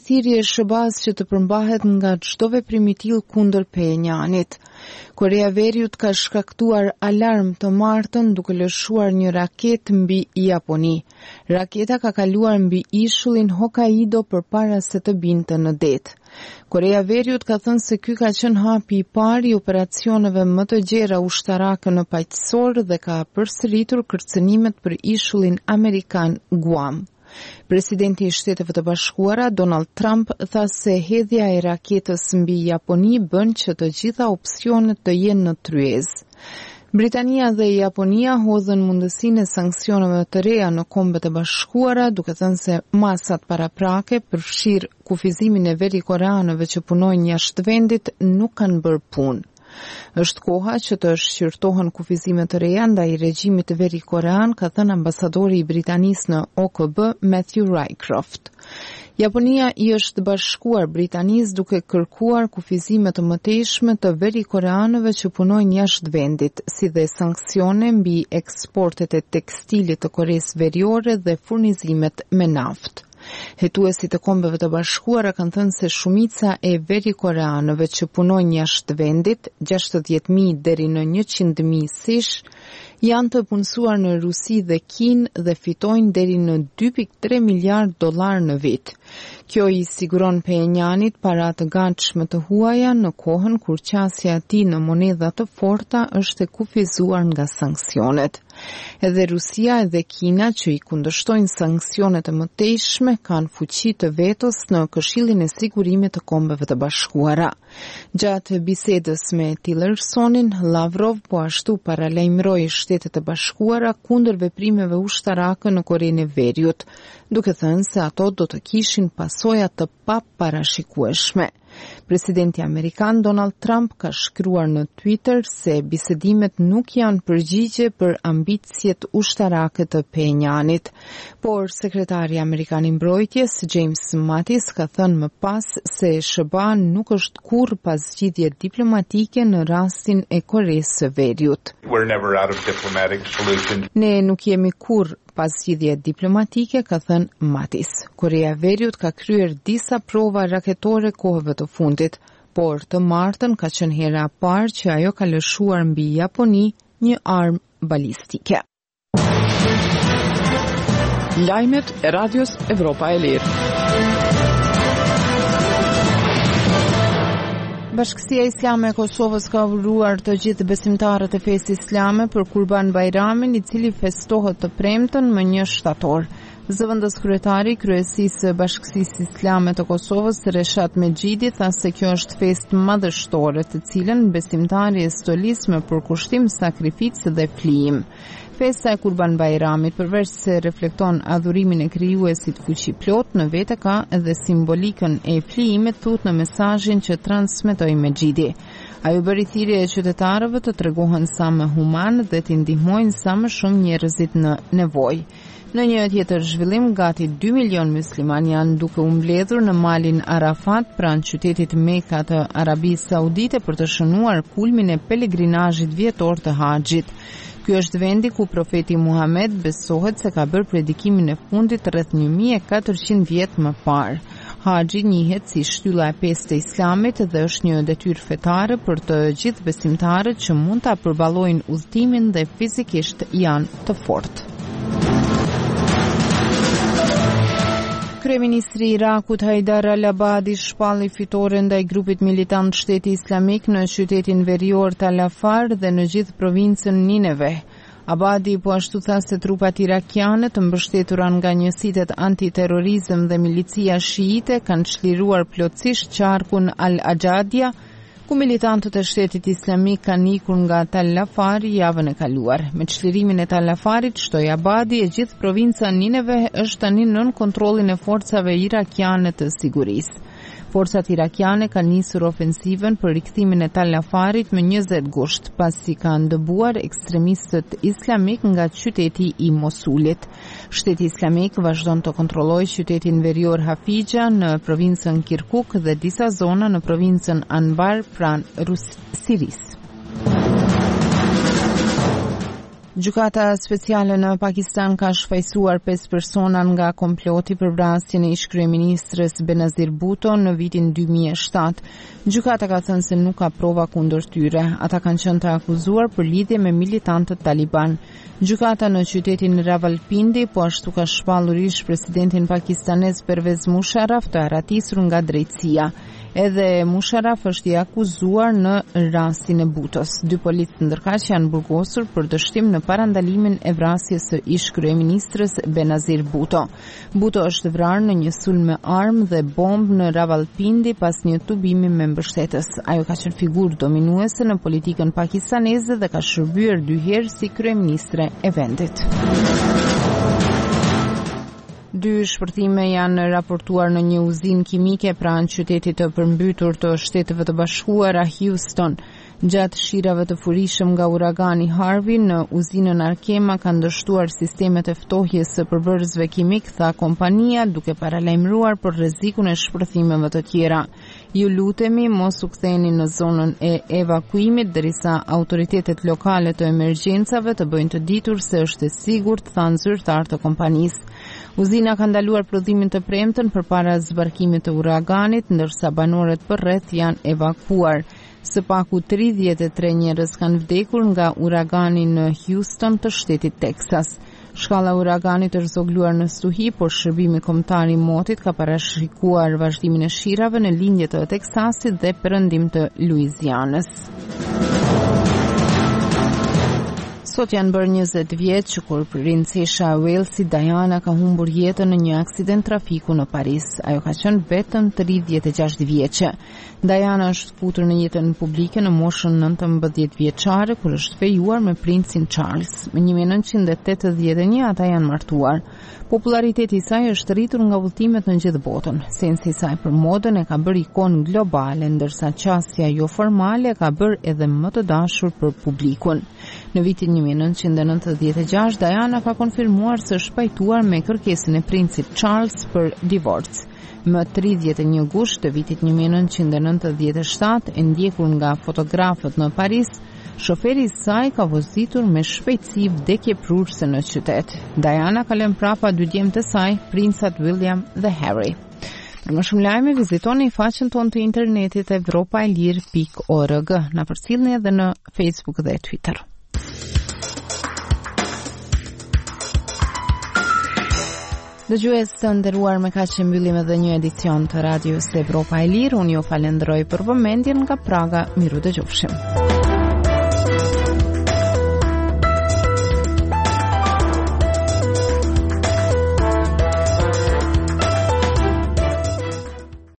thirrje SBA-s që të përmbahet nga çdo veprim i tillë kundër Pjenjanit. Korea e Veriut ka shkaktuar alarm të martën duke lëshuar një raketë mbi Japoni. Raketa ka kaluar mbi ishullin Hokkaido përpara se të binte në det. Korea e Veriut ka thënë se ky ka qenë hapi i parë i operacioneve më të gjera ushtarake në paqësor dhe ka përsëritur kërcënimet për ishullin amerikan Guam. Presidenti i Shteteve të Bashkuara, Donald Trump, tha se hedhja e raketës mbi Japoni bën që të gjitha opsionet të jenë në tryezë. Britania dhe Japonia hodhën mundësinë e sanksioneve të reja në Kombet e Bashkuara, duke thënë se masat paraprake përfshir kufizimin e verikoreanëve që punojnë jashtë vendit nuk kanë bërë punë. Është koha që të shqyrtohen kufizime të reja ndaj regjimit verikorean, ka thënë ambasadori i Britanisë në OKB, Matthew Rycroft. Japonia i është bashkuar Britanisë duke kërkuar kufizime të mëtejshme të verikoreanëve që punojnë jashtë vendit, si dhe sanksione mbi eksportet e tekstilit të Koresë Veriore dhe furnizimet me naftë. Hetuesit e Kombeve të Bashkuara kanë thënë se shumica e verikoreanëve që punojnë jashtë vendit, 60.000 deri në 100.000 sish, janë të punësuar në Rusi dhe Kinë dhe fitojnë deri në 2.3 miliard dollar në vit. Kjo i siguron Pjenjanit para të gatshme të huaja në kohën kur qasja e tij në monedha të forta është e kufizuar nga sanksionet. Edhe Rusia edhe Kina që i kundërshtojnë sanksionet e mëtejshme kanë fuqi të vetos në Këshillin e Sigurimit të Kombeve të Bashkuara. Gjatë bisedës me Tillersonin, Lavrov po ashtu paralajmëroi Shtetet e Bashkuara kundër veprimeve ushtarake në Korenë e Veriut, duke thënë se ato do të kishin pasoja të paparashikueshme. Presidenti amerikan Donald Trump ka shkruar në Twitter se bisedimet nuk janë përgjigje për ambicjet ushtarake të Pjenjanit, por sekretari amerikan i mbrojtjes James Mattis ka thënë më pas se SBA nuk është kurrë pas zgjidhje diplomatike në rastin e Koresë së Veriut. Ne nuk jemi kurrë pas zgjidhje diplomatike, ka thënë Mattis. Korea e Veriut ka kryer disa prova raketore kohëve të fundit, por të martën ka qenë hera e parë që ajo ka lëshuar mbi Japoni një armë balistike. Lajmet e Radios Evropa e Lirë. Bashkësia Islame e Kosovës ka uruar të gjithë besimtarët e fesë islame për Kurban Bajramin, i cili festohet të premten më 1 shtator. Zëvendës kryetari i Kryesisë së Bashkësisë Islame të Kosovës, Reshat Mexhidi, tha se kjo është festë madhështore, të cilën besimtari e stolis me përkushtim, sakrificë dhe flijim. Festa e Kurban Bajramit, përveç se reflekton adhurimin e krijuesit fuqiplot, në vete ka edhe simbolikën e flijimit, thut në mesazhin që transmetoi Mexhidi. Ajo bëri thirrje e qytetarëve të tregohen sa më human dhe të ndihmojnë sa më shumë njerëzit në nevojë. Në një tjetër zhvillim, gati 2 milion musliman janë duke u mbledhur në malin Arafat pranë qytetit Mekka të Arabisë Saudite për të shënuar kulmin e pelegrinazhit vjetor të haxhit. Ky është vendi ku profeti Muhammed besohet se ka bërë predikimin e fundit rreth 1400 vjet më parë. Haxhi njihet si shtylla e 5 të Islamit dhe është një detyrë fetare për të gjithë besimtarët që mund ta përballojnë udhëtimin dhe fizikisht janë të fortë. Kryeministri i Irakut Haidar al-Abadi shpalli fitore ndaj grupit militant Shteti Islamik në qytetin verior Tal Afar dhe në gjithë provincën Nineve. Abadi po ashtu tha se trupat irakiane të mbështetura nga njësitet antiterrorizëm dhe milicia shiite kanë çliruar plotësisht qarkun Al-Ajadia, ku militantët e Shtetit Islamik kanë ikur nga Tal Afar javën e kaluar. Me çlirimin e Tal Afarit, shtoi Abadi, e gjithë provinca Nineve është tani nën kontrollin e forcave irakiane të sigurisë. Forcat irakiane kanë nisur ofensivën për rikthimin e Tal Afarit me 20 gusht, pasi kanë dëbuar ekstremistët islamik nga qyteti i Mosulit. Shteti Islamik vazhdon të kontrollojë qytetin verior Hafija në provincën Kirkuk dhe disa zona në provincën Anbar pranë Sirisë. Gjykata speciale në Pakistan ka shfaqsuar 5 persona nga komploti për vrasjen e ish-kryeministres Benazir Bhutto në vitin 2007. Gjykata ka thënë se nuk ka prova kundër tyre. Ata kanë qenë të akuzuar për lidhje me militantët taliban. Gjykata në qytetin Rawalpindi po ashtu ka shpallur ish-presidentin pakistanez Pervez Musharraf të aratisur nga drejtësia. Edhe Musharraf është i akuzuar në rastin e Bhuttos. 2 policë ndërkaq janë burgosur për dështim në parandalimin e vrasjes së ish-kryeministres Benazir Bhutto. Bhutto është vrarë në një sulm me armë dhe bombë në Rawalpindi pas një tubimi me mbështetës. Ajo ka qenë figurë dominuese në politikën pakistaneze dhe ka shërbyer 2 herë si kryeministre e vendit. 2 shpërthime janë raportuar në një uzinë kimike pranë qytetit të përmbytur të Shteteve të Bashkuara Houston. Gjatë shirave të furishëm nga uragani Harvey në uzinën Arkema kanë dështuar sistemet e ftohjes së përbërësve kimik, tha kompania, duke paralajmëruar për rrezikun e shpërthimeve të tjera. Ju lutemi mos u ktheni në zonën e evakuimit derisa autoritetet lokale të emergjencave të bëjnë të ditur se është e sigurt, thanë zyrtar të kompanisë. Uzina ka ndaluar prodhimin të premten përpara zbarkimit të uraganit, ndërsa banorët përreth janë evakuar. Së paku 33 njerëz kanë vdekur nga uragani në Houston të shtetit Texas. Shkalla e uraganit është zogluar në stuhi, por shërbimi kombëtar i motit ka parashikuar vazhdimin e shirave në lindje të Teksasit dhe perëndim të Luizianës. Sot janë bërë 20 vjeç kur princesha e Walesit Diana ka humbur jetën në një aksident trafiku në Paris. Ajo ka qenë vetëm 36 vjeçe. Diana është futur në jetën publike në moshën 19 vjeçare kur është fejuar me princin Charles. Në 1981 ata janë martuar. Populariteti i saj është rritur nga udhëtimet në gjithë botën. Sensi i saj për modën e ka bërë ikonë globale, ndërsa qasja jo formale ka bërë edhe më të dashur për publikun. Në vitin 1996, Diana ka konfirmuar se është pajtuar me kërkesën e princit Charles për divorc. Më 31 gusht të vitit 1997, e ndjekur nga fotografët në Paris, shoferi i saj ka vozitur me shpejtësi vdekjeprurse në qytet. Diana ka lënë prapa 2 djemtë e saj, princat William dhe Harry. Për më shumë lajme, vizitoni faqen tonë të internetit evropaelir.org. Na përcjellni edhe në Facebook dhe Twitter. Dëgjues të nderuar, me kaq që mbyllim edhe një edicion të Radios Evropa e Lirë. Unë ju falenderoj për vëmendjen nga Praga. Miru dëgjofshim.